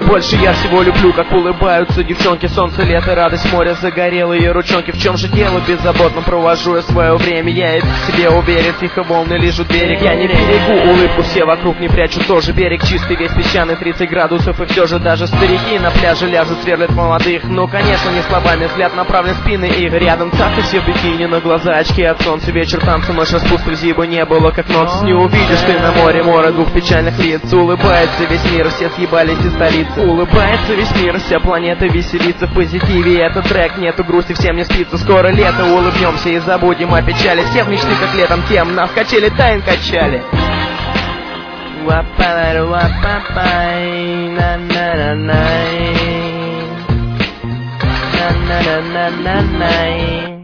больше я всего люблю, как улыбаются девчонки. Солнце, лето, радость, море, загорелые ручонки. В чем же дело, беззаботно провожу я свое время. Я и в себе уверен, тихо волны лижут берег. Я не берегу улыбку, все вокруг не прячут тоже берег. Чистый весь песчаный, 30 градусов. И все же даже старики на пляже ляжут, сверлят молодых. Ну, конечно, не словами, взгляд направлен в спины их. Рядом цапы все в бикини, на глаза очки от солнца. Вечер танцы, ночь распусты, зиба не было, как ночь. Не увидишь ты на море, море двух печальных лиц. Улыбается весь мир, все съебались из столицы. Улыбается весь мир, вся планета веселится в позитиве. Этот трек, нету грусти, всем не спится. Скоро лето, улыбнемся и забудем о печали. Все в мечты, как летом, тем нас качели, тайн качали. На